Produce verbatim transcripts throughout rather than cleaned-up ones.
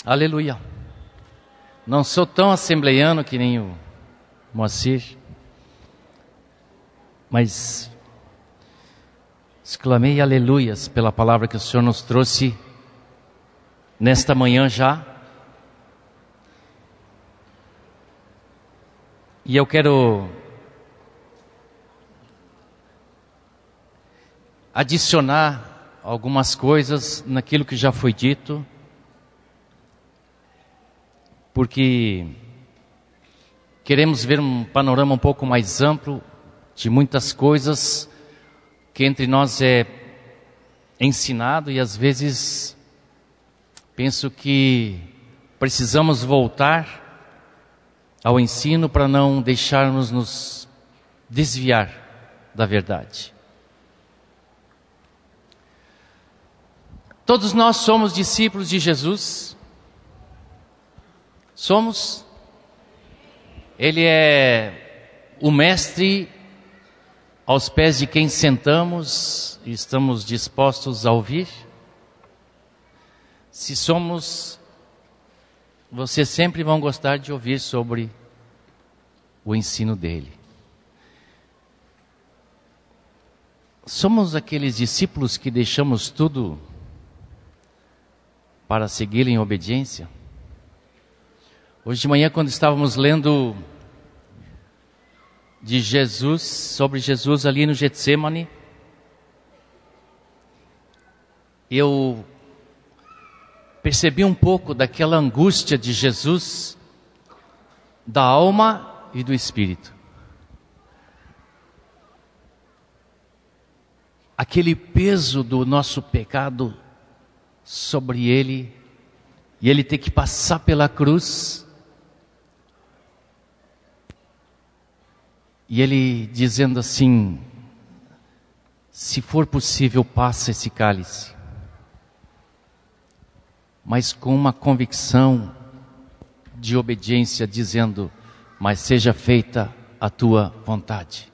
Aleluia. Não sou tão assembleiano que nem o Moacir, mas exclamei aleluias pela palavra que o Senhor nos trouxe nesta manhã já. E eu quero adicionar algumas coisas naquilo que já foi dito, porque queremos ver um panorama um pouco mais amplo de muitas coisas que entre nós é ensinado, e às vezes penso que precisamos voltar ao ensino para não deixarmos nos desviar da verdade. Todos nós somos discípulos de Jesus. Somos. Ele é o mestre aos pés de quem sentamos e estamos dispostos a ouvir. Se somos, vocês sempre vão gostar de ouvir sobre o ensino dele. Somos aqueles discípulos que deixamos tudo para segui-lo em obediência. Hoje de manhã, quando estávamos lendo de Jesus, sobre Jesus ali no Getsemane, eu percebi um pouco daquela angústia de Jesus, da alma e do espírito. Aquele peso do nosso pecado sobre ele, e ele ter que passar pela cruz, e ele dizendo assim: se for possível, passa esse cálice, mas com uma convicção de obediência, dizendo: mas seja feita a tua vontade.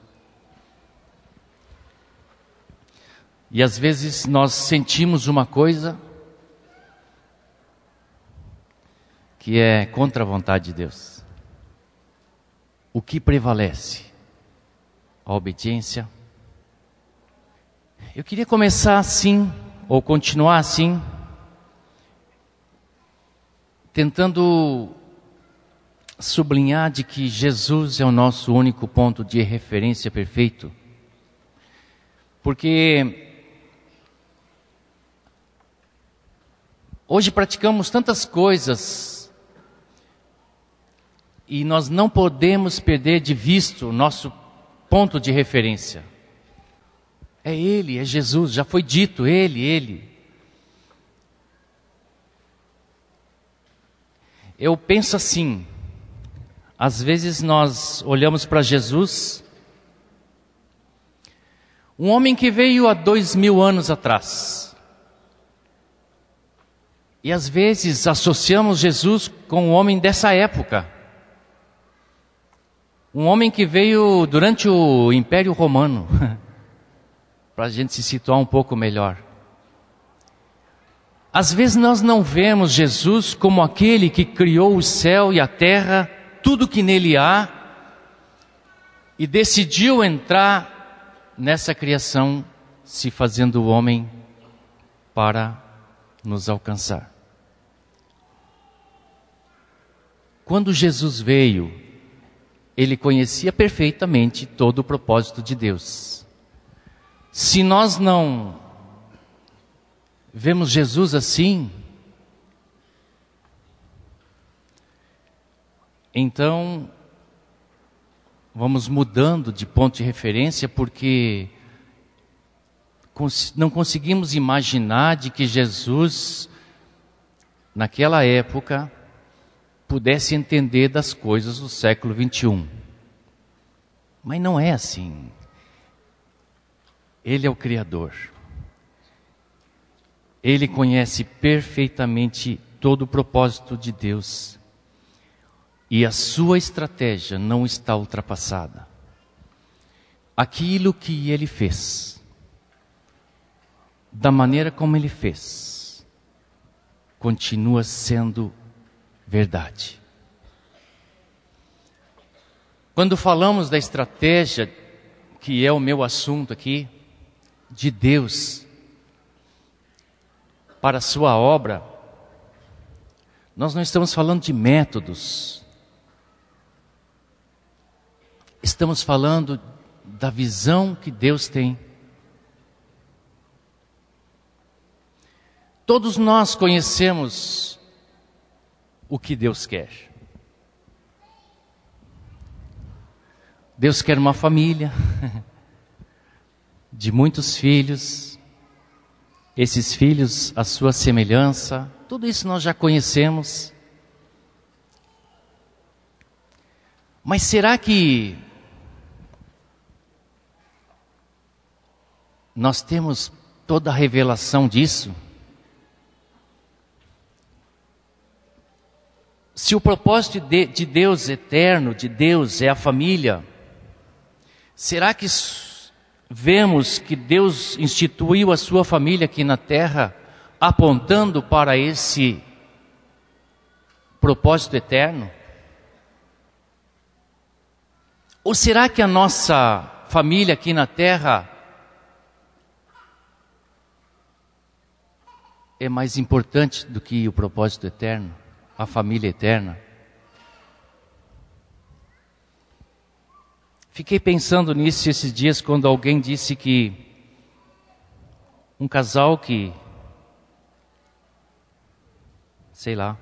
E às vezes nós sentimos uma coisa que é contra a vontade de Deus. O que prevalece? A obediência. Eu queria começar assim, ou continuar assim, tentando sublinhar de que Jesus é o nosso único ponto de referência perfeito. Porque hoje praticamos tantas coisas e nós não podemos perder de vista o nosso ponto de referência. É Ele, é Jesus, já foi dito, Ele, Ele. Eu penso assim, às vezes nós olhamos para Jesus, um homem que veio há dois mil anos atrás, e às vezes associamos Jesus com o homem dessa época. Um homem que veio durante o Império Romano, para a gente se situar um pouco melhor. Às vezes nós não vemos Jesus como aquele que criou o céu e a terra, tudo que nele há, e decidiu entrar nessa criação, se fazendo o homem para nos alcançar. Quando Jesus veio, ele conhecia perfeitamente todo o propósito de Deus. Se nós não vemos Jesus assim, então vamos mudando de ponto de referência, porque não conseguimos imaginar de que Jesus, naquela época, pudesse entender das coisas do século vinte e um. Mas não é assim. Ele é o Criador. Ele conhece perfeitamente todo o propósito de Deus. E a sua estratégia não está ultrapassada. Aquilo que Ele fez, da maneira como Ele fez, continua sendo verdade. Quando falamos da estratégia, que é o meu assunto aqui, de Deus para a sua obra, nós não estamos falando de métodos. Estamos falando da visão que Deus tem. Todos nós conhecemos o que Deus quer. Deus quer uma família de muitos filhos, esses filhos à sua semelhança, tudo isso nós já conhecemos. Mas será que nós temos toda a revelação disso? Se o propósito de, de Deus eterno, de Deus é a família, será que vemos que Deus instituiu a sua família aqui na terra, apontando para esse propósito eterno? Ou será que a nossa família aqui na terra é mais importante do que o propósito eterno, a família eterna? Fiquei pensando nisso esses dias quando alguém disse que um casal que, sei lá,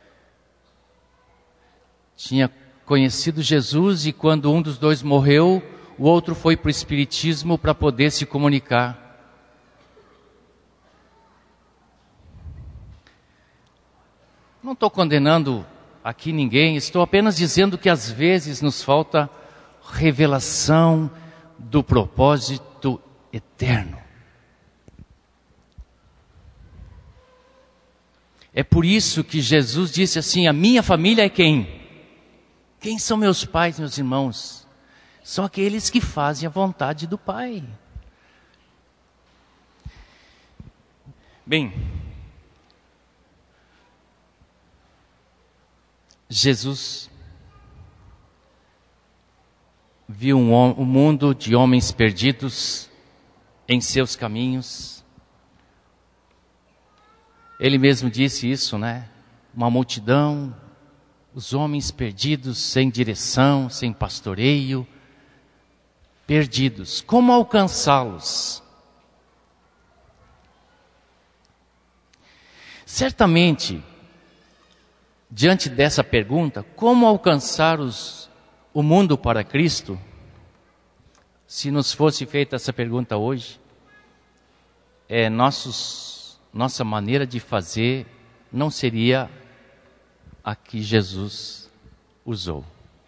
tinha conhecido Jesus e quando um dos dois morreu, o outro foi para o espiritismo para poder se comunicar. Não estou condenando aqui ninguém, estou apenas dizendo que às vezes nos falta revelação do propósito eterno. É por isso que Jesus disse assim: a minha família é quem? Quem são meus pais, meus irmãos? São aqueles que fazem a vontade do Pai. Bem, Jesus viu um, um mundo de homens perdidos em seus caminhos. Ele mesmo disse isso, né? Uma multidão, os homens perdidos, sem direção, sem pastoreio, perdidos. Como alcançá-los? Certamente, diante dessa pergunta, como alcançar os, o mundo para Cristo? Se nos fosse feita essa pergunta hoje, é, nossos, nossa maneira de fazer não seria a que Jesus usou.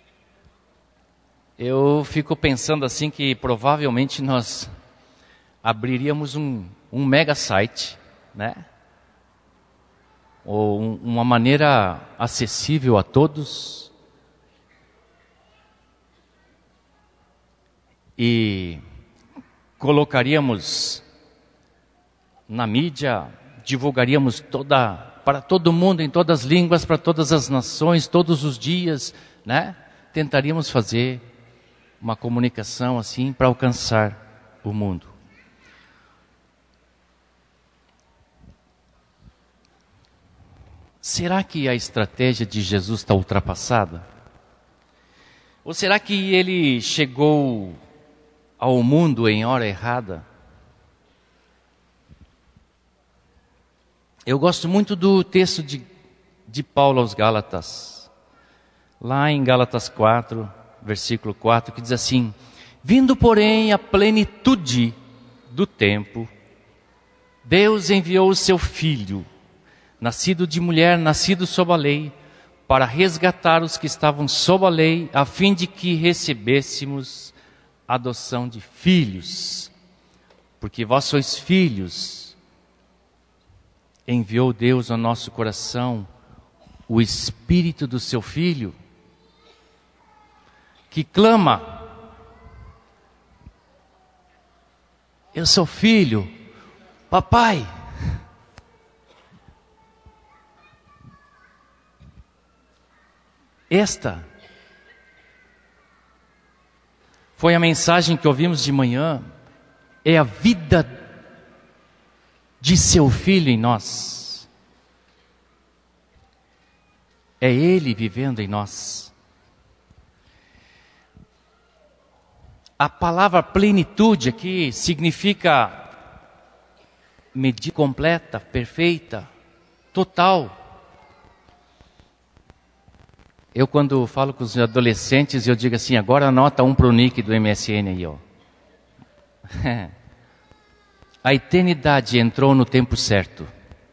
Eu fico pensando assim que provavelmente nós abriríamos um, um mega site, né? Ou um, uma maneira acessível a todos, e colocaríamos na mídia, divulgaríamos toda, para todo mundo, em todas as línguas, para todas as nações, todos os dias, né? Tentaríamos fazer uma comunicação assim para alcançar o mundo. Será que a estratégia de Jesus está ultrapassada? Ou será que ele chegou ao mundo em hora errada? Eu gosto muito do texto de, de Paulo aos Gálatas, lá em Gálatas quatro, versículo quatro, que diz assim: vindo, porém, a plenitude do tempo, Deus enviou o seu Filho, nascido de mulher, nascido sob a lei, para resgatar os que estavam sob a lei, a fim de que recebêssemos a adoção de filhos. Porque vós sois filhos, enviou Deus ao nosso coração o Espírito do seu Filho, que clama: eu sou filho, papai. Esta foi a mensagem que ouvimos de manhã, é a vida de seu Filho em nós. É Ele vivendo em nós. A palavra plenitude aqui significa medida completa, perfeita, total. Eu quando falo com os adolescentes, eu digo assim, agora anota um pro nick do M S N aí, ó. A eternidade entrou no tempo certo.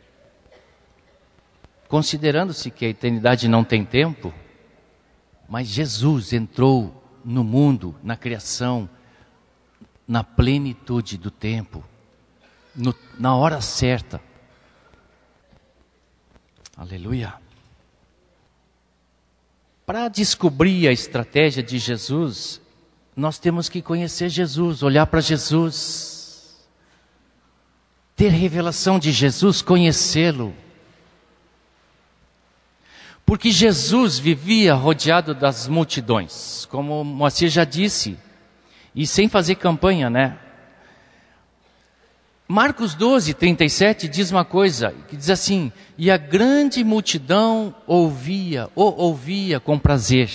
Considerando-se que a eternidade não tem tempo, mas Jesus entrou no mundo, na criação, na plenitude do tempo, no, na hora certa. Aleluia. Para descobrir a estratégia de Jesus, nós temos que conhecer Jesus, olhar para Jesus, ter revelação de Jesus, conhecê-lo. Porque Jesus vivia rodeado das multidões, como Moacir já disse, e sem fazer campanha, né? Marcos doze, trinta e sete diz uma coisa, que diz assim, e a grande multidão ouvia, ou ouvia com prazer.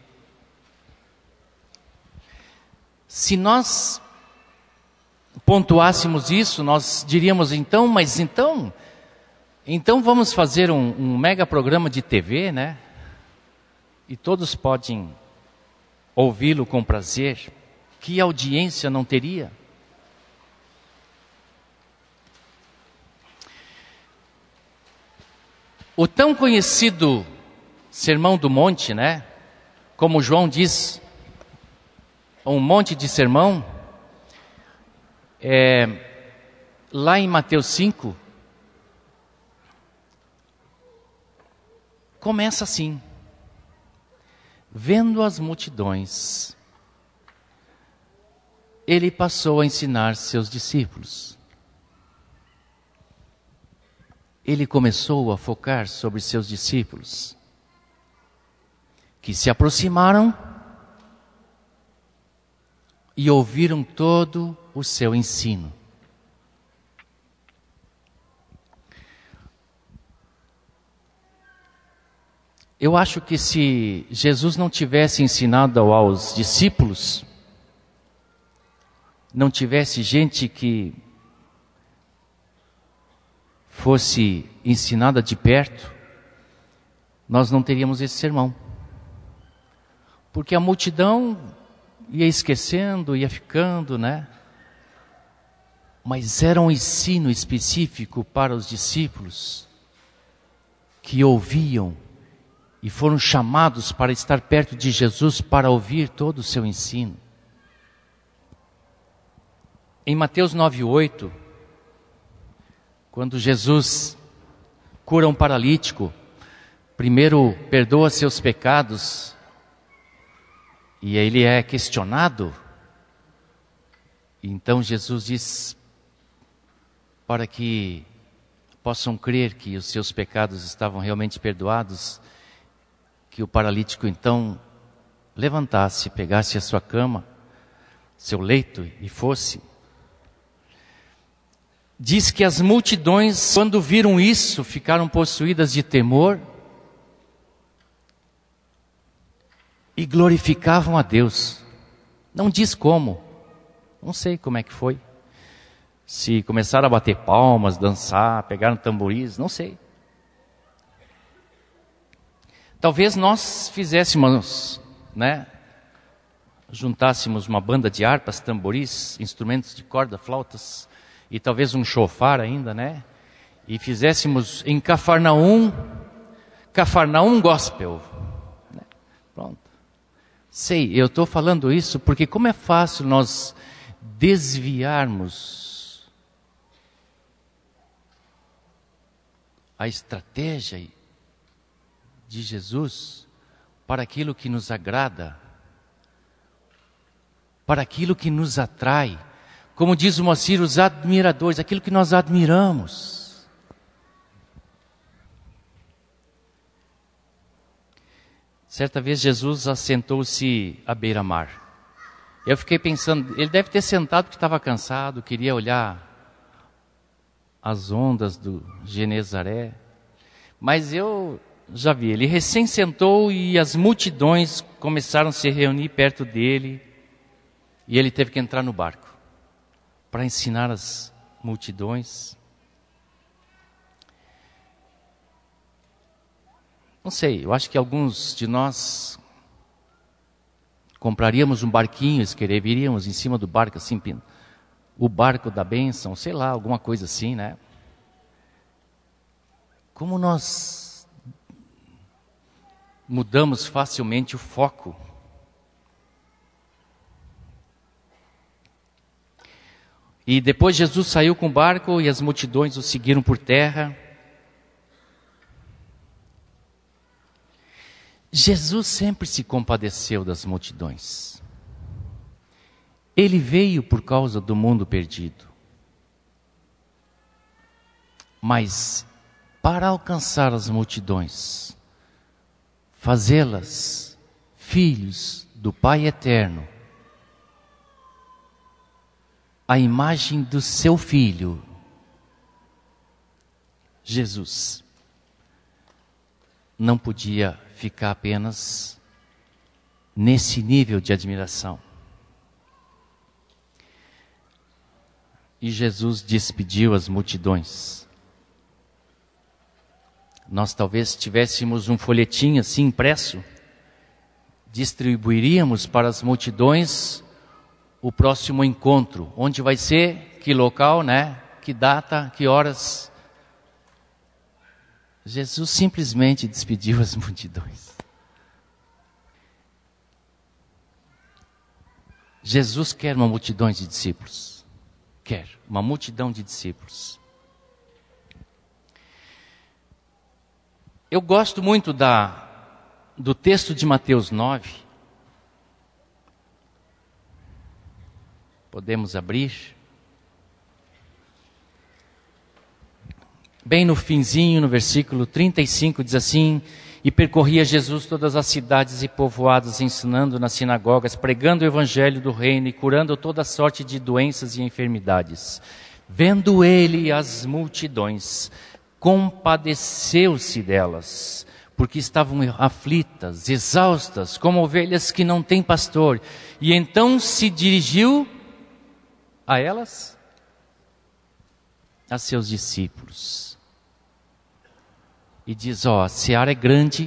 Se nós pontuássemos isso, nós diríamos então, mas então, então vamos fazer um, um mega programa de T V, né? E todos podem ouvi-lo com prazer. Que audiência não teria? O tão conhecido Sermão do Monte, né? Como João diz, um monte de sermão, é, lá em Mateus cinco, começa assim, vendo as multidões, ele passou a ensinar seus discípulos. Ele começou a focar sobre seus discípulos, que se aproximaram e ouviram todo o seu ensino. Eu acho que se Jesus não tivesse ensinado aos discípulos, não tivesse gente que fosse ensinada de perto, nós não teríamos esse sermão. Porque a multidão ia esquecendo, ia ficando, né? Mas era um ensino específico para os discípulos que ouviam e foram chamados para estar perto de Jesus para ouvir todo o seu ensino. Em Mateus nove, oito, quando Jesus cura um paralítico, primeiro perdoa seus pecados, e ele é questionado. Então Jesus diz, para que possam crer que os seus pecados estavam realmente perdoados, que o paralítico então levantasse, pegasse a sua cama, seu leito e fosse. Diz que as multidões, quando viram isso, ficaram possuídas de temor e glorificavam a Deus. Não diz como, não sei como é que foi. Se começaram a bater palmas, dançar, pegaram tamboris, não sei. Talvez nós fizéssemos, né? Juntássemos uma banda de harpas, tamboris, instrumentos de corda, flautas, e talvez um chofar ainda, né? E fizéssemos em Cafarnaum, Cafarnaum Gospel. Né? Pronto. Sei, eu estou falando isso porque como é fácil nós desviarmos a estratégia de Jesus para aquilo que nos agrada, para aquilo que nos atrai. Como diz o Moacir, os admiradores, aquilo que nós admiramos. Certa vez Jesus assentou-se à beira-mar. Eu fiquei pensando, ele deve ter sentado porque estava cansado, queria olhar as ondas do Genezaré. Mas eu já vi, ele recém sentou e as multidões começaram a se reunir perto dele. E ele teve que entrar no barco para ensinar as multidões. Não sei, eu acho que alguns de nós compraríamos um barquinho, escreveríamos em cima do barco, assim, o barco da bênção, sei lá, alguma coisa assim, né? Como nós mudamos facilmente o foco. E depois Jesus saiu com o barco e as multidões o seguiram por terra. Jesus sempre se compadeceu das multidões. Ele veio por causa do mundo perdido. Mas para alcançar as multidões, fazê-las filhos do Pai Eterno, a imagem do seu Filho, Jesus, não podia ficar apenas nesse nível de admiração. E Jesus despediu as multidões. Nós talvez tivéssemos um folhetim assim impresso, distribuiríamos para as multidões o próximo encontro, onde vai ser, que local, né? Que data, que horas. Jesus simplesmente despediu as multidões. Jesus quer uma multidão de discípulos. Quer uma multidão de discípulos. Eu gosto muito da, do texto de Mateus nove. Podemos abrir. Bem no finzinho, no versículo trinta e cinco, diz assim: E percorria Jesus todas as cidades e povoados, ensinando nas sinagogas, pregando o evangelho do reino e curando toda sorte de doenças e enfermidades. Vendo ele as multidões, compadeceu-se delas, porque estavam aflitas, exaustas, como ovelhas que não têm pastor. E então se dirigiu a elas, a seus discípulos, e diz: ó, a seara é grande,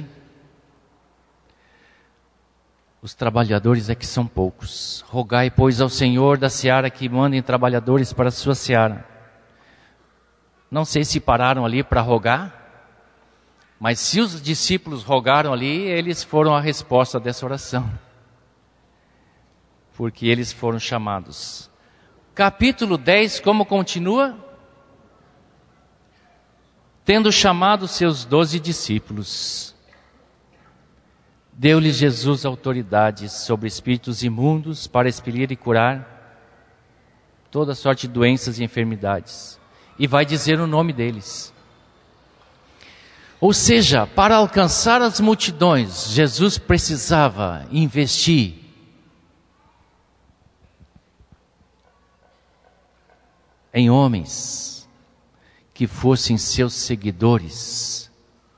os trabalhadores é que são poucos. Rogai, pois, ao Senhor da seara que mandem trabalhadores para a sua seara. Não sei se pararam ali para rogar, mas se os discípulos rogaram ali, eles foram a resposta dessa oração, porque eles foram chamados. Capítulo dez, como continua? Tendo chamado seus doze discípulos, deu-lhes Jesus autoridade sobre espíritos imundos para expelir e curar toda sorte de doenças e enfermidades. E vai dizer o nome deles. Ou seja, para alcançar as multidões, Jesus precisava investir em homens que fossem seus seguidores,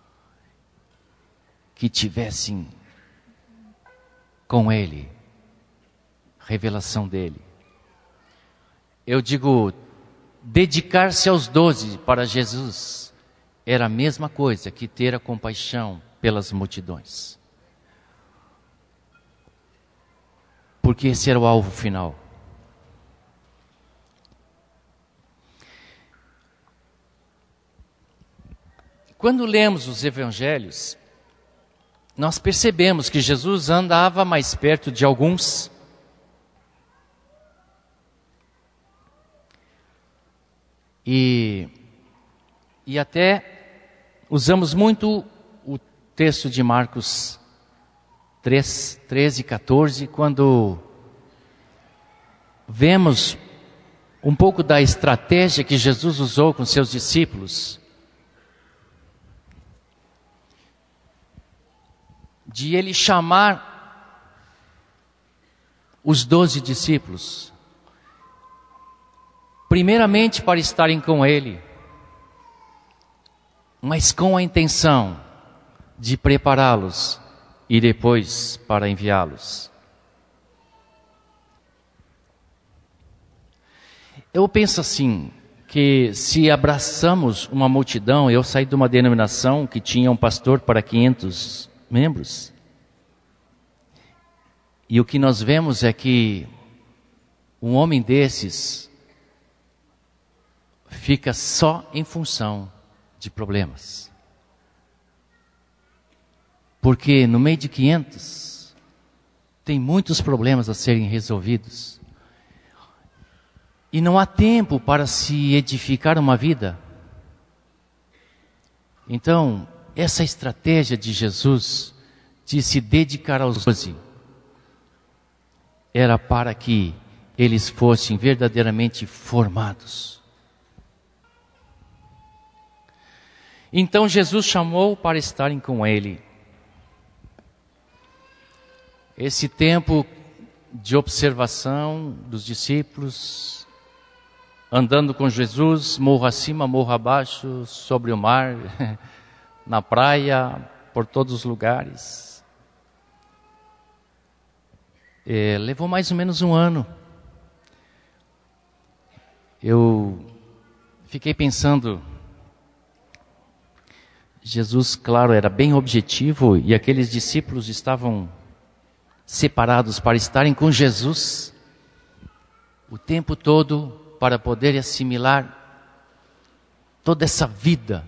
que tivessem com ele revelação dele. Eu digo, dedicar-se aos doze para Jesus era a mesma coisa que ter a compaixão pelas multidões, porque esse era o alvo final. Quando lemos os evangelhos, nós percebemos que Jesus andava mais perto de alguns, e, e até usamos muito o texto de Marcos três, treze e quatorze, quando vemos um pouco da estratégia que Jesus usou com seus discípulos. de ele chamar os doze discípulos, primeiramente para estarem com ele, mas com a intenção de prepará-los e depois para enviá-los. Eu penso assim, que se abraçamos uma multidão, eu saí de uma denominação que tinha um pastor para quinhentos membros, e o que nós vemos é que um homem desses fica só em função de problemas. Porque no meio de quinhentos, tem muitos problemas a serem resolvidos. E não há tempo para se edificar uma vida. Então, essa estratégia de Jesus de se dedicar aos doze era para que eles fossem verdadeiramente formados. Então Jesus chamou para estarem com ele. Esse tempo de observação dos discípulos, andando com Jesus, morro acima, morro abaixo, sobre o mar, na praia, por todos os lugares. É, levou mais ou menos um ano. Eu fiquei pensando, Jesus, claro, era bem objetivo e aqueles discípulos estavam separados para estarem com Jesus o tempo todo, para poder assimilar toda essa vida.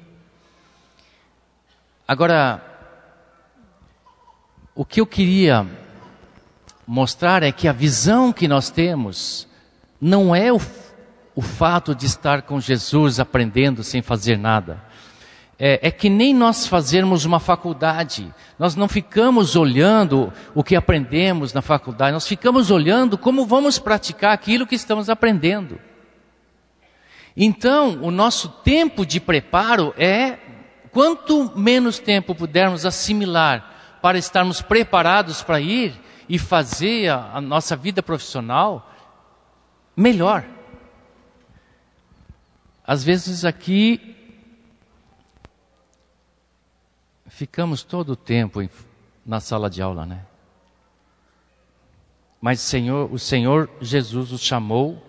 Agora, o que eu queria mostrar é que a visão que nós temos não é o, o fato de estar com Jesus aprendendo sem fazer nada. É, é que nem nós fazermos uma faculdade, nós não ficamos olhando o que aprendemos na faculdade, nós ficamos olhando como vamos praticar aquilo que estamos aprendendo. Então, o nosso tempo de preparo é, quanto menos tempo pudermos assimilar para estarmos preparados para ir e fazer a, a nossa vida profissional, melhor. Às vezes aqui, ficamos todo o tempo na sala de aula, né? Mas o Senhor, o Senhor Jesus os chamou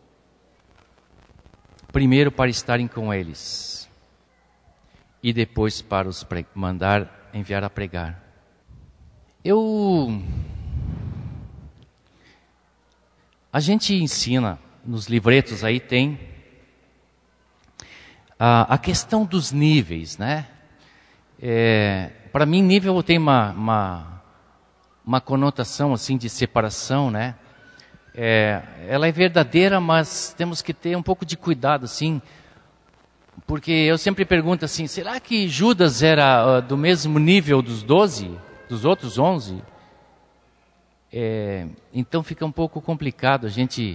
primeiro para estarem com eles e depois para os pre- mandar enviar a pregar. Eu a gente ensina nos livretos aí tem a, a questão dos níveis, né? É, para mim, nível tem uma, uma, uma conotação assim de separação, né? É, ela é verdadeira, mas temos que ter um pouco de cuidado, assim, porque eu sempre pergunto assim, será que Judas era uh, do mesmo nível dos doze, dos outros onze? É, então fica um pouco complicado a gente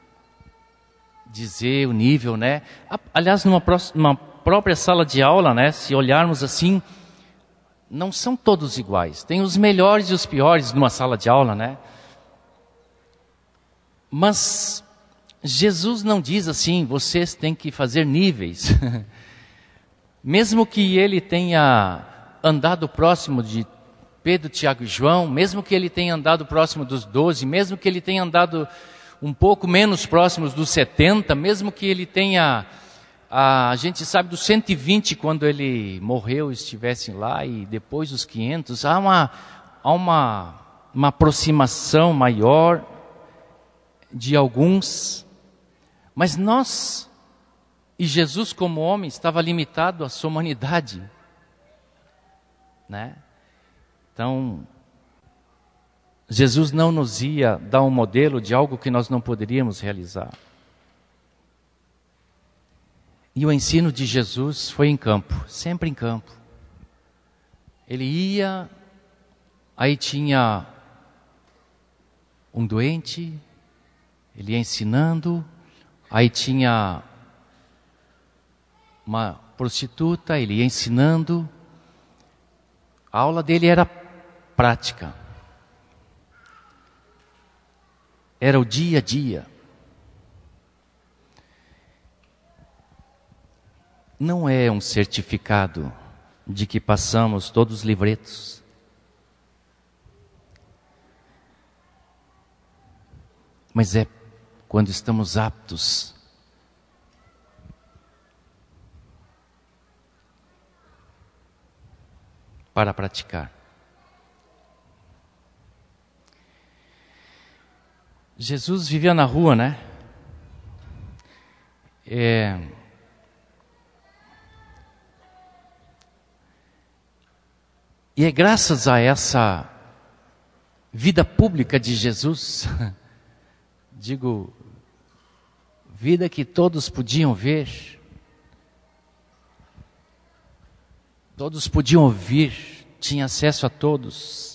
dizer o nível, né? Aliás, numa, numa própria sala de aula, né? Se olharmos assim, não são todos iguais. Tem os melhores e os piores numa sala de aula, né? Mas Jesus não diz assim, vocês têm que fazer níveis. Mesmo que ele tenha andado próximo de Pedro, Tiago e João, mesmo que ele tenha andado próximo dos doze, mesmo que ele tenha andado um pouco menos próximos dos setenta, mesmo que ele tenha, a, a gente sabe dos cento e vinte quando ele morreu, estivessem lá, e depois os quinhentos, há uma, há uma, uma aproximação maior de alguns, mas nós, e Jesus como homem, estava limitado à sua humanidade, né? Então, Jesus não nos ia dar um modelo de algo que nós não poderíamos realizar. E o ensino de Jesus foi em campo, sempre em campo. Ele ia, aí tinha um doente, ele ia ensinando, aí tinha uma prostituta, ele ia ensinando. A aula dele era prática. Era o dia a dia. Não é um certificado de que passamos todos os livretos. Mas é quando estamos aptos para praticar. Jesus vivia na rua, né? É... E é graças a essa vida pública de Jesus, digo, vida que todos podiam ver, todos podiam ouvir, tinha acesso a todos.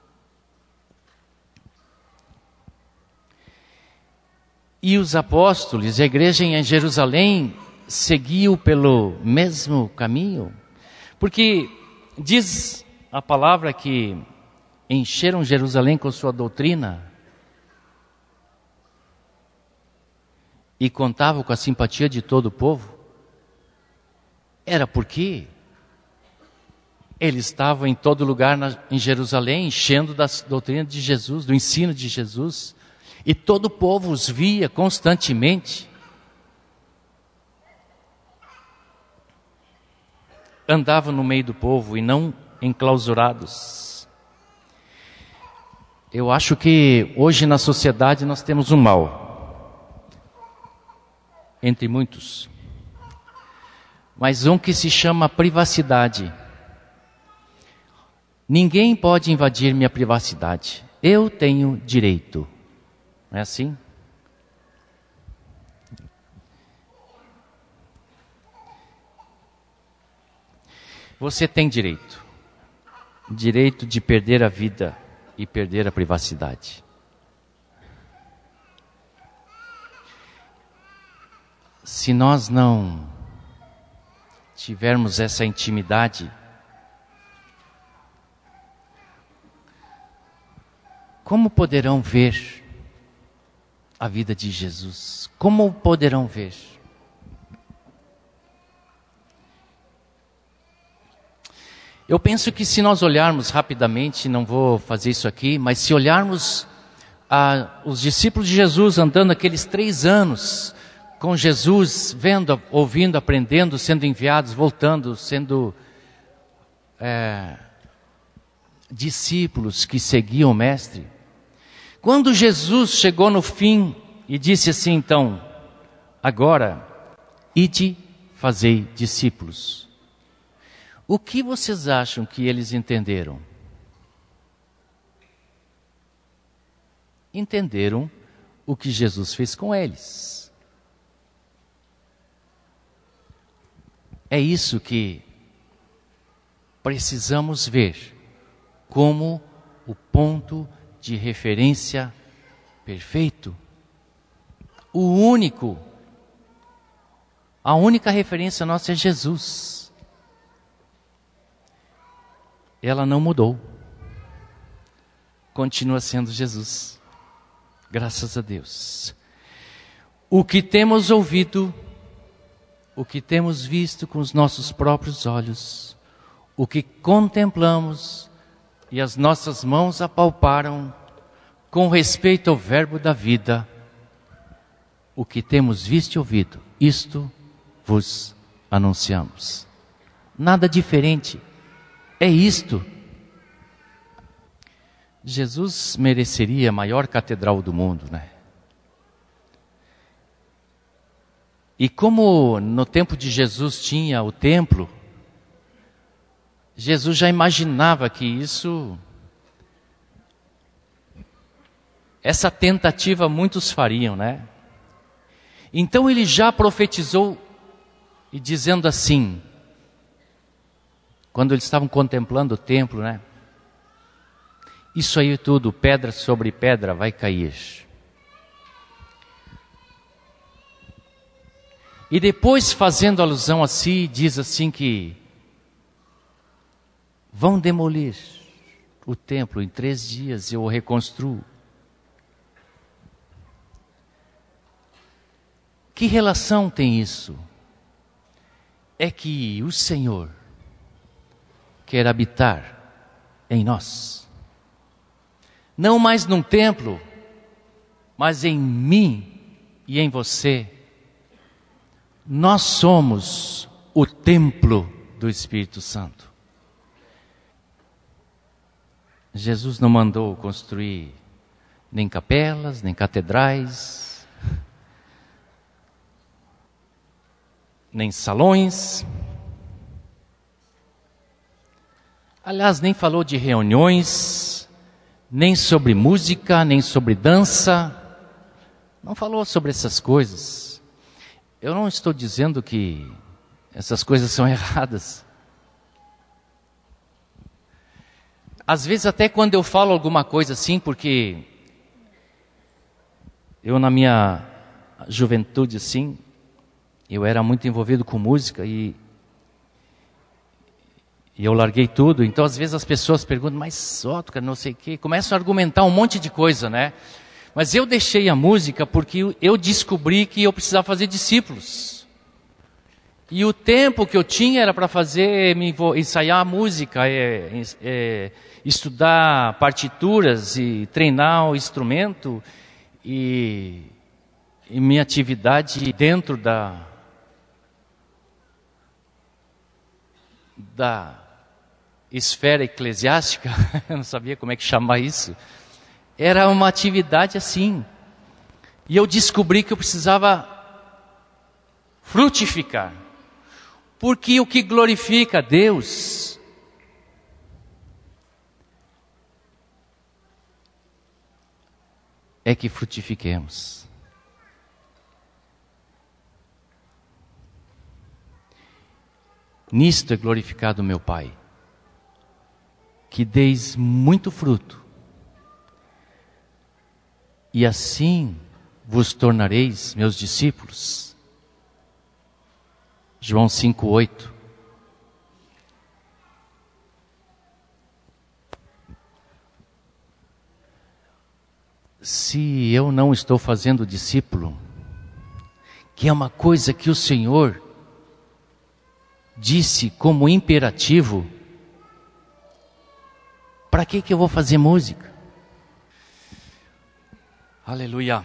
E os apóstolos, a igreja em Jerusalém, seguiu pelo mesmo caminho, porque diz a palavra que encheram Jerusalém com sua doutrina e contavam com a simpatia de todo o povo. Era porque eles estavam em todo lugar na, em Jerusalém, enchendo da doutrina de Jesus, do ensino de Jesus, e todo o povo os via constantemente. Andavam no meio do povo e não enclausurados. Eu acho que hoje na sociedade nós temos um mal, entre muitos, mas um que se chama privacidade. Ninguém pode invadir minha privacidade. Eu tenho direito. Não é assim? Você tem direito. Direito de perder a vida e perder a privacidade. Se nós não tivermos essa intimidade, como poderão ver a vida de Jesus? Como poderão ver? Eu penso que se nós olharmos rapidamente, não vou fazer isso aqui, mas se olharmos ah, os discípulos de Jesus andando aqueles três anos com Jesus, vendo, ouvindo, aprendendo, sendo enviados, voltando, sendo é, discípulos que seguiam o Mestre. Quando Jesus chegou no fim e disse assim, então, agora, ide, fazei discípulos. O que vocês acham que eles entenderam? Entenderam o que Jesus fez com eles. É isso que precisamos ver como o ponto de referência perfeito. O único, a única referência nossa é Jesus. Ela não mudou. Continua sendo Jesus. Graças a Deus. O que temos ouvido, o que temos visto com os nossos próprios olhos, o que contemplamos e as nossas mãos apalparam com respeito ao verbo da vida, o que temos visto e ouvido, isto vos anunciamos. Nada diferente. É isto. Jesus mereceria a maior catedral do mundo, né? E como no tempo de Jesus tinha o templo, Jesus já imaginava que isso, essa tentativa muitos fariam, né? Então ele já profetizou e dizendo assim, quando eles estavam contemplando o templo, né? Isso aí tudo, pedra sobre pedra, vai cair. E depois, fazendo alusão a si, diz assim que vão demolir o templo em três dias eu o reconstruo. Que relação tem isso? É que o Senhor quer habitar em nós. Não mais num templo, mas em mim e em você. Nós somos o templo do Espírito Santo. Jesus não mandou construir nem capelas, nem catedrais, nem salões. Aliás, nem falou de reuniões, nem sobre música, nem sobre dança. Não falou sobre essas coisas. Eu não estou dizendo que essas coisas são erradas. Às vezes até quando eu falo alguma coisa assim, porque eu na minha juventude assim, eu era muito envolvido com música e, e eu larguei tudo. Então às vezes as pessoas perguntam, mas só toca não sei o quê, começam a argumentar um monte de coisa, né? Mas eu deixei a música porque eu descobri que eu precisava fazer discípulos. E o tempo que eu tinha era para fazer, me ensaiar a música, é, é, estudar partituras e treinar o instrumento. E, e minha atividade dentro da, da esfera eclesiástica, eu não sabia como é que chamar isso, era uma atividade assim. E eu descobri que eu precisava frutificar. Porque o que glorifica a Deus é que frutifiquemos. Nisto é glorificado meu Pai, que deis muito fruto, e assim vos tornareis meus discípulos. João cinco, oito. Se eu não estou fazendo discípulo, que é uma coisa que o Senhor disse como imperativo, para que que eu vou fazer música? Aleluia.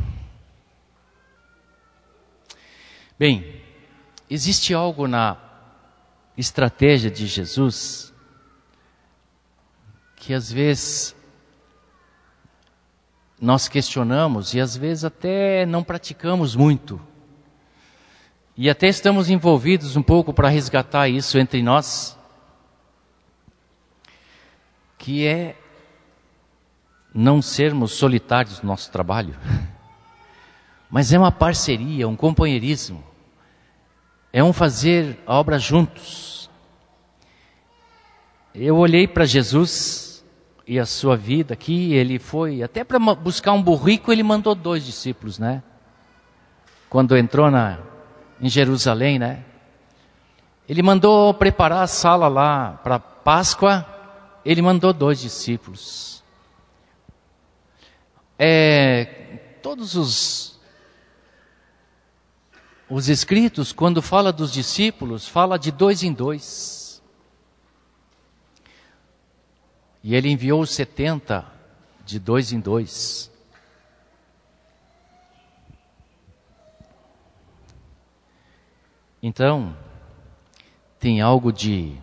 Bem, existe algo na estratégia de Jesus que às vezes nós questionamos e às vezes até não praticamos muito. E até estamos envolvidos um pouco para resgatar isso entre nós, que é não sermos solitários no nosso trabalho, mas é uma parceria, um companheirismo. É um fazer a obra juntos. Eu olhei para Jesus e a sua vida aqui, ele foi, até para buscar um burrico, ele mandou dois discípulos, né? Quando entrou na, em Jerusalém, né? Ele mandou preparar a sala lá para Páscoa, ele mandou dois discípulos. É, todos os Os escritos, quando fala dos discípulos, fala de dois em dois. E ele enviou os setenta de dois em dois. Então, tem algo de,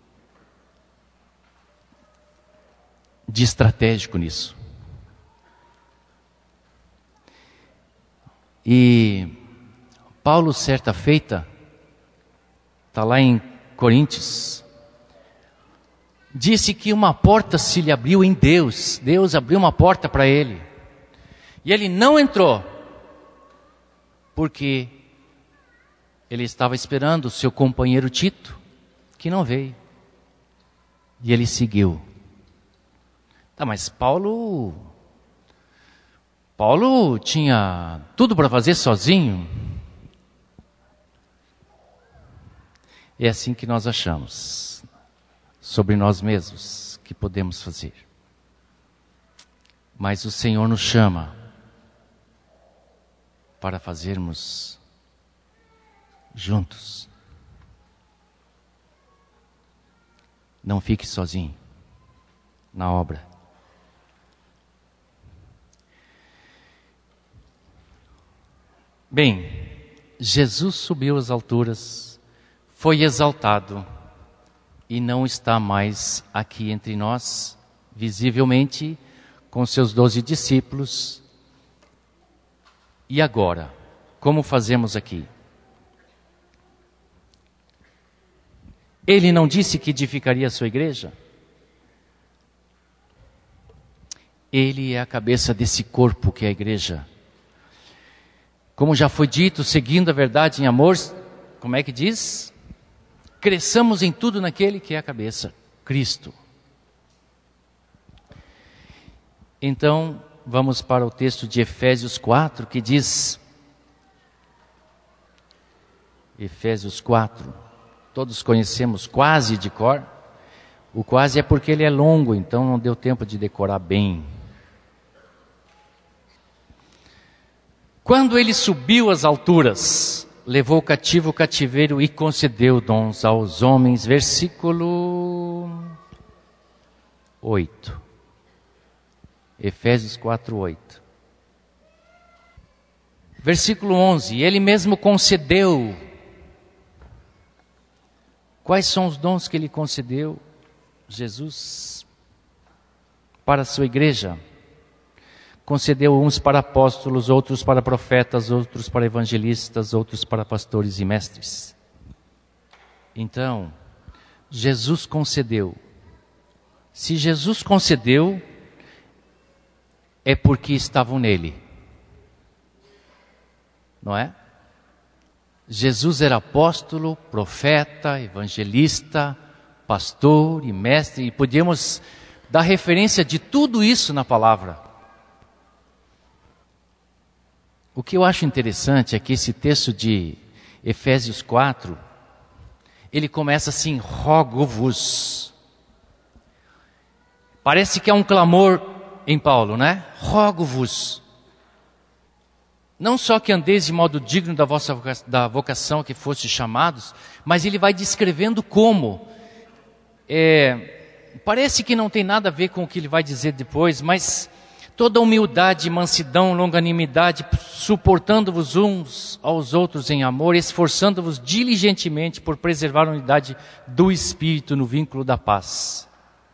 de estratégico nisso. E Paulo, certa feita, está lá em Coríntios, disse que uma porta se lhe abriu em Deus. Deus abriu uma porta para ele. E ele não entrou, porque ele estava esperando o seu companheiro Tito, que não veio. E ele seguiu. Tá, mas Paulo... Paulo tinha tudo para fazer sozinho. É assim que nós achamos sobre nós mesmos, que podemos fazer. Mas o Senhor nos chama para fazermos juntos. Não fique sozinho na obra. Bem, Jesus subiu às alturas, foi exaltado e não está mais aqui entre nós, visivelmente, com seus doze discípulos. E agora, como fazemos aqui? Ele não disse que edificaria a sua igreja? Ele é a cabeça desse corpo que é a igreja. Como já foi dito, seguindo a verdade em amor, como é que diz? Cresçamos em tudo naquele que é a cabeça, Cristo. Então, vamos para o texto de Efésios quatro, que diz... Efésios quatro, todos conhecemos quase de cor. O quase é porque ele é longo, então não deu tempo de decorar bem. Quando ele subiu às alturas, levou cativo o cativeiro e concedeu dons aos homens. Versículo oito. Efésios quatro, oito. Versículo onze. Ele mesmo concedeu. Quais são os dons que ele concedeu? Jesus, para a sua igreja. Concedeu uns para apóstolos, outros para profetas, outros para evangelistas, outros para pastores e mestres. Então, Jesus concedeu. Se Jesus concedeu, é porque estavam nele. Não é? Jesus era apóstolo, profeta, evangelista, pastor e mestre. E podemos dar referência de tudo isso na palavra. O que eu acho interessante é que esse texto de Efésios quatro, ele começa assim, rogo-vos. Parece que é um clamor em Paulo, né? Rogo-vos. Não só que andeis de modo digno da vossa da vocação que foste chamados, mas ele vai descrevendo como. É, parece que não tem nada a ver com o que ele vai dizer depois, mas toda humildade, mansidão, longanimidade, suportando-vos uns aos outros em amor, esforçando-vos diligentemente por preservar a unidade do Espírito no vínculo da paz.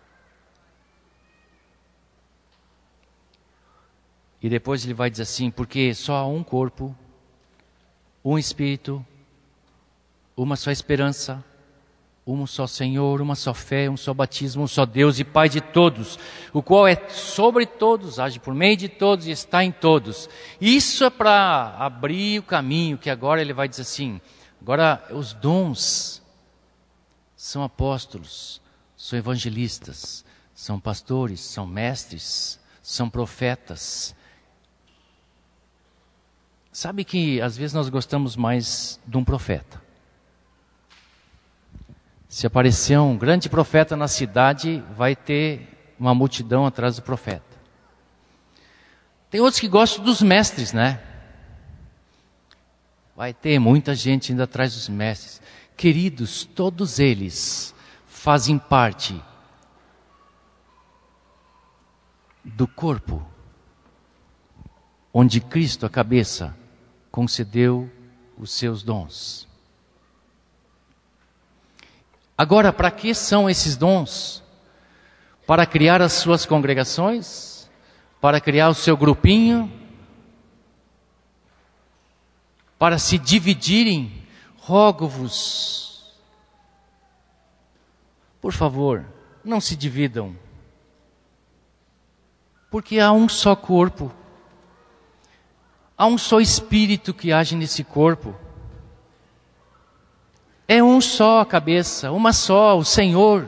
E depois ele vai dizer assim, porque só há um corpo, um Espírito, uma só esperança, um só Senhor, uma só fé, um só batismo, um só Deus e Pai de todos, o qual é sobre todos, age por meio de todos e está em todos. Isso é para abrir o caminho, que agora ele vai dizer assim, agora os dons são apóstolos, são evangelistas, são pastores, são mestres, são profetas. Sabe que às vezes nós gostamos mais de um profeta. Se aparecer um grande profeta na cidade, vai ter uma multidão atrás do profeta. Tem outros que gostam dos mestres, né? Vai ter muita gente indo atrás dos mestres. Queridos, todos eles fazem parte do corpo, onde Cristo, a cabeça, concedeu os seus dons. Agora, para que são esses dons? Para criar as suas congregações? Para criar o seu grupinho? Para se dividirem? Rogo-vos. Por favor, não se dividam. Porque há um só corpo. Há um só Espírito que age nesse corpo. É um só a cabeça, uma só, o Senhor.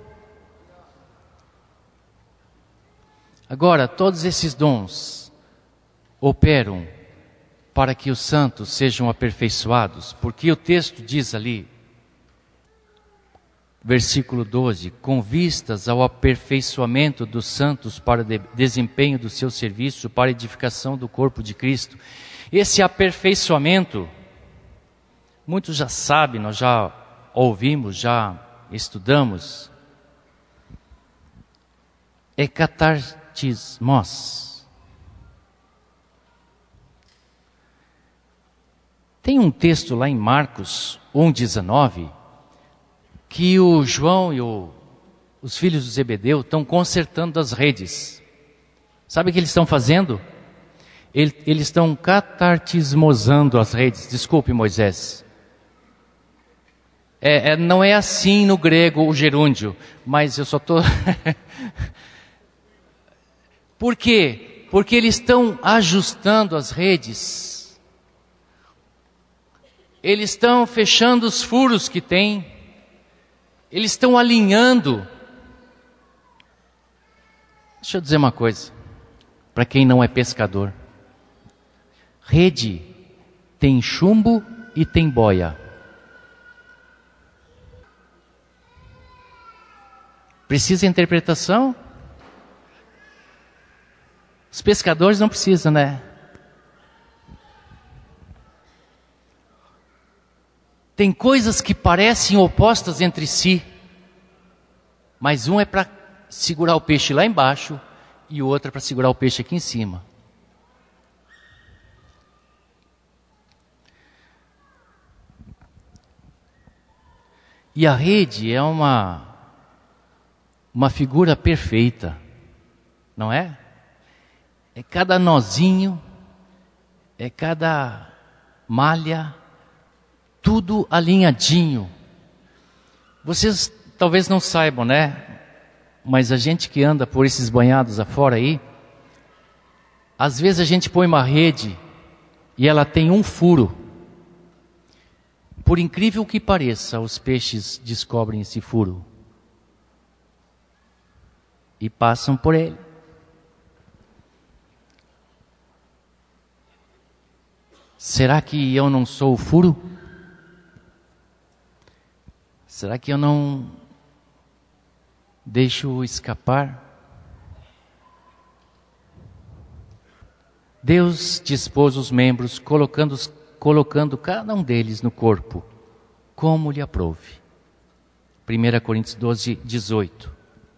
Agora, todos esses dons operam para que os santos sejam aperfeiçoados, porque o texto diz ali, versículo doze, com vistas ao aperfeiçoamento dos santos para o de- desempenho do seu serviço, para a edificação do corpo de Cristo. Esse aperfeiçoamento, muitos já sabem, nós já ouvimos, já estudamos, é catartismos. Tem um texto lá em Marcos um, dezenove, que o João e o, os filhos de Zebedeu estão consertando as redes. Sabe o que eles estão fazendo? Ele, eles estão catartismosando as redes. Desculpe, Moisés. É, é, não é assim no grego o gerúndio, mas eu só estou... Por quê? Porque eles estão ajustando as redes. Eles estão fechando os furos que tem. Eles estão alinhando. Deixa eu dizer uma coisa, para quem não é pescador. Rede tem chumbo e tem boia. Precisa interpretação? Os pescadores não precisam, né? Tem coisas que parecem opostas entre si, mas um é para segurar o peixe lá embaixo e o outro é para segurar o peixe aqui em cima. E a rede é uma, uma figura perfeita, não é? É cada nozinho, é cada malha, tudo alinhadinho. Vocês talvez não saibam, né? Mas a gente que anda por esses banhados afora aí, às vezes a gente põe uma rede e ela tem um furo. Por incrível que pareça, os peixes descobrem esse furo e passam por ele. Será que eu não sou o furo? Será que eu não deixo escapar? Deus dispôs os membros, colocando, colocando cada um deles no corpo, como lhe aprouve. primeira Coríntios doze, dezoito.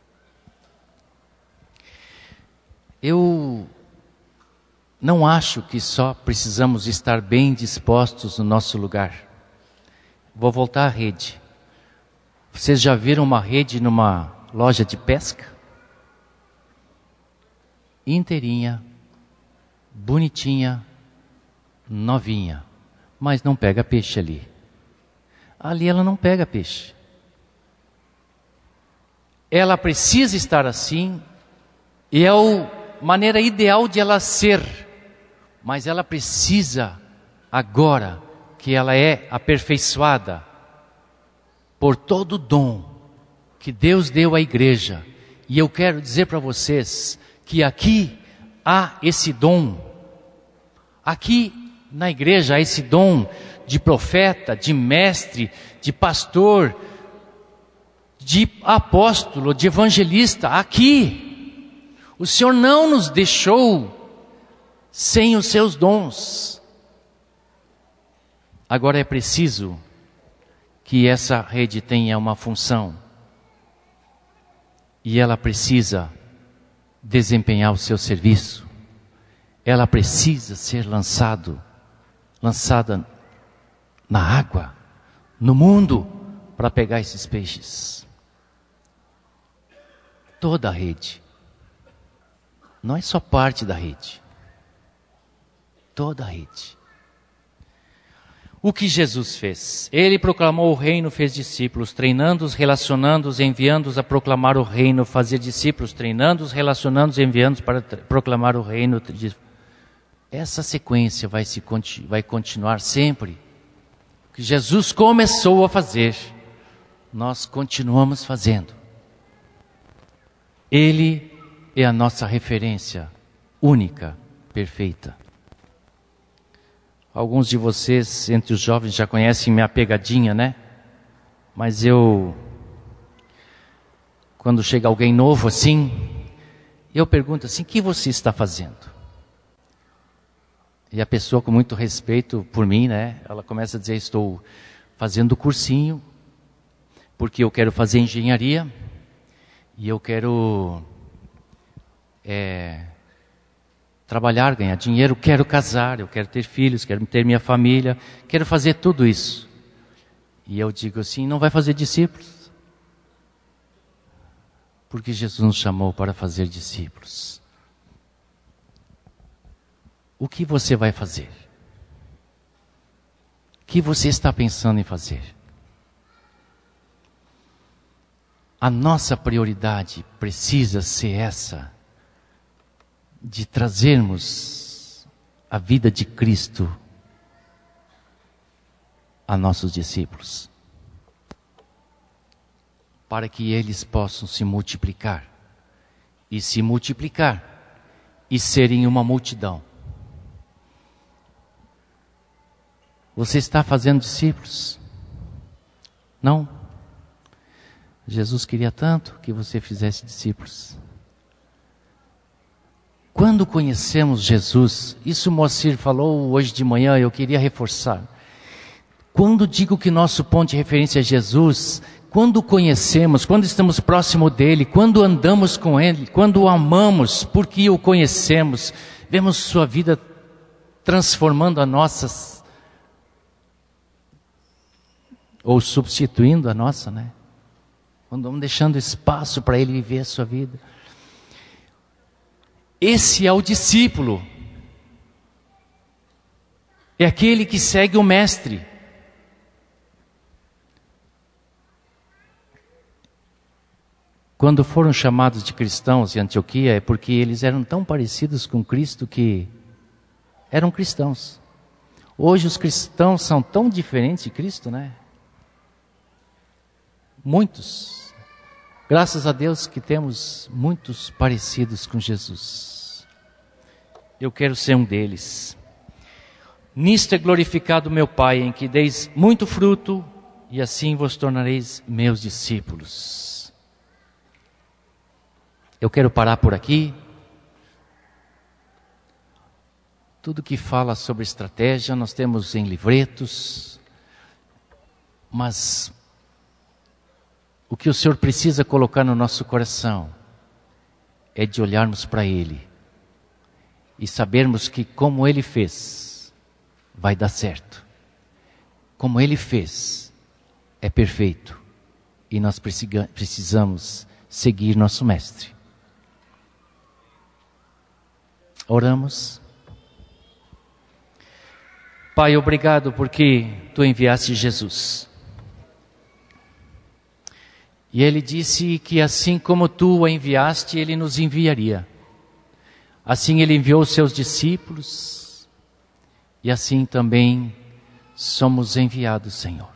Eu não acho que só precisamos estar bem dispostos no nosso lugar. Vou voltar à rede. Vocês já viram uma rede numa loja de pesca? Inteirinha, bonitinha, novinha, mas não pega peixe ali. Ali ela não pega peixe. Ela precisa estar assim, e é a maneira ideal de ela ser, mas ela precisa, agora que ela é aperfeiçoada, por todo o dom que Deus deu à igreja. E eu quero dizer para vocês que aqui há esse dom. Aqui na igreja há esse dom de profeta, de mestre, de pastor, de apóstolo, de evangelista. Aqui o Senhor não nos deixou sem os seus dons. Agora é preciso que essa rede tenha uma função. E ela precisa desempenhar o seu serviço. Ela precisa ser lançado, lançada na água, no mundo, para pegar esses peixes. Toda a rede. Não é só parte da rede. Toda a rede. O que Jesus fez? Ele proclamou o reino, fez discípulos, treinando-os, relacionando-os, enviando-os a proclamar o reino, fazer discípulos, treinando-os, relacionando-os, enviando-os para proclamar o reino. Essa sequência vai, se, vai continuar sempre. O que Jesus começou a fazer, nós continuamos fazendo. Ele é a nossa referência única, perfeita. Alguns de vocês, entre os jovens, já conhecem minha pegadinha, né? Mas eu quando chega alguém novo assim, eu pergunto assim: o que você está fazendo? E a pessoa, com muito respeito por mim, né, ela começa a dizer: estou fazendo cursinho, porque eu quero fazer engenharia, e eu quero é, trabalhar, ganhar dinheiro, quero casar, eu quero ter filhos, quero ter minha família, quero fazer tudo isso. E eu digo assim: não vai fazer discípulos? Porque Jesus nos chamou para fazer discípulos. O que você vai fazer? O que você está pensando em fazer? A nossa prioridade precisa ser essa, de trazermos a vida de Cristo a nossos discípulos, para que eles possam se multiplicar, e se multiplicar, e serem uma multidão. Você está fazendo discípulos? Não? Jesus queria tanto que você fizesse discípulos. Quando conhecemos Jesus, isso o Moacir falou hoje de manhã, eu queria reforçar. Quando digo que nosso ponto de referência é Jesus, quando o conhecemos, quando estamos próximo dele, quando andamos com ele, quando o amamos porque o conhecemos, vemos sua vida transformando a nossa, ou substituindo a nossa, né? Quando vamos deixando espaço para ele viver a sua vida. Esse é o discípulo. É aquele que segue o mestre. Quando foram chamados de cristãos em Antioquia, é porque eles eram tão parecidos com Cristo que eram cristãos. Hoje os cristãos são tão diferentes de Cristo, né? Muitos. Graças a Deus que temos muitos parecidos com Jesus. Eu quero ser um deles. Nisto é glorificado meu Pai, em que deis muito fruto, e assim vos tornareis meus discípulos. Eu quero parar por aqui. Tudo que fala sobre estratégia nós temos em livretos, mas o que o Senhor precisa colocar no nosso coração é de olharmos para Ele e sabermos que como Ele fez, vai dar certo. Como Ele fez, é perfeito. E nós precisamos seguir nosso Mestre. Oramos. Pai, obrigado porque Tu enviaste Jesus. E Ele disse que assim como Tu o enviaste, Ele nos enviaria. Assim Ele enviou os Seus discípulos, e assim também somos enviados, Senhor.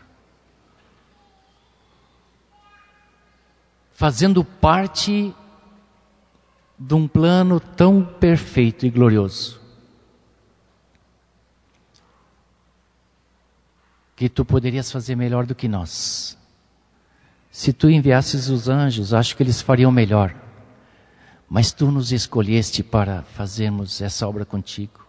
Fazendo parte de um plano tão perfeito e glorioso, que Tu poderias fazer melhor do que nós. Se Tu enviasses os anjos, acho que eles fariam melhor. Mas Tu nos escolheste para fazermos essa obra contigo.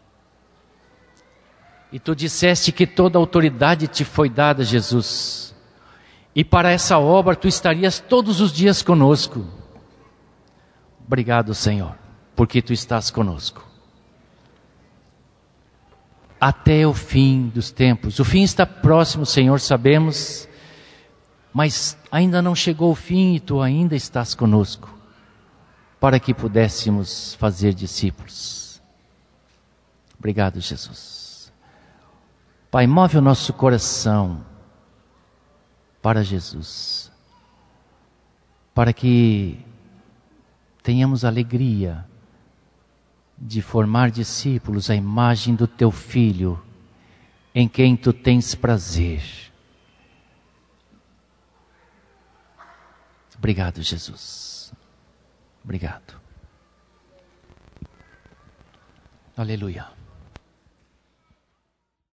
E Tu disseste que toda autoridade Te foi dada, Jesus. E para essa obra Tu estarias todos os dias conosco. Obrigado, Senhor, porque Tu estás conosco. Até o fim dos tempos. O fim está próximo, Senhor, sabemos. Mas ainda não chegou o fim e Tu ainda estás conosco, para que pudéssemos fazer discípulos. Obrigado, Jesus. Pai, move o nosso coração para Jesus, para que tenhamos alegria de formar discípulos à imagem do Teu Filho, em quem Tu tens prazer. Obrigado, Jesus. Obrigado. Aleluia.